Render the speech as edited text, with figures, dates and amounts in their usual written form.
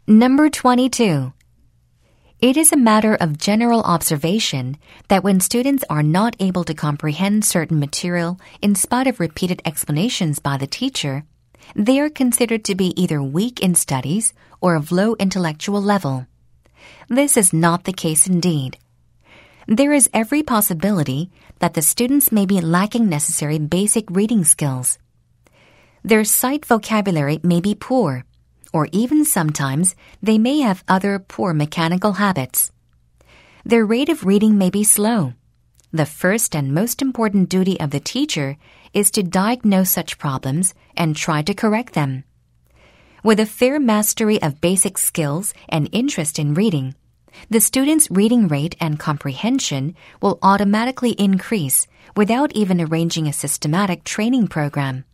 Number 22. It is a matter of general observation that when students are not able to comprehend certain material in spite of repeated explanations by the teacher, they are considered to be either weak in studies or of low intellectual level. This is not the case indeed. There is every possibility that the students may be lacking necessary basic reading skills. Their sight vocabulary may be poor, or even sometimes they may have other poor mechanical habits. Their rate of reading may be slow. The first and most important duty of the teacher is to diagnose such problems and try to correct them. With a fair mastery of basic skills and interest in reading, the student's reading rate and comprehension will automatically increase without even arranging a systematic training program.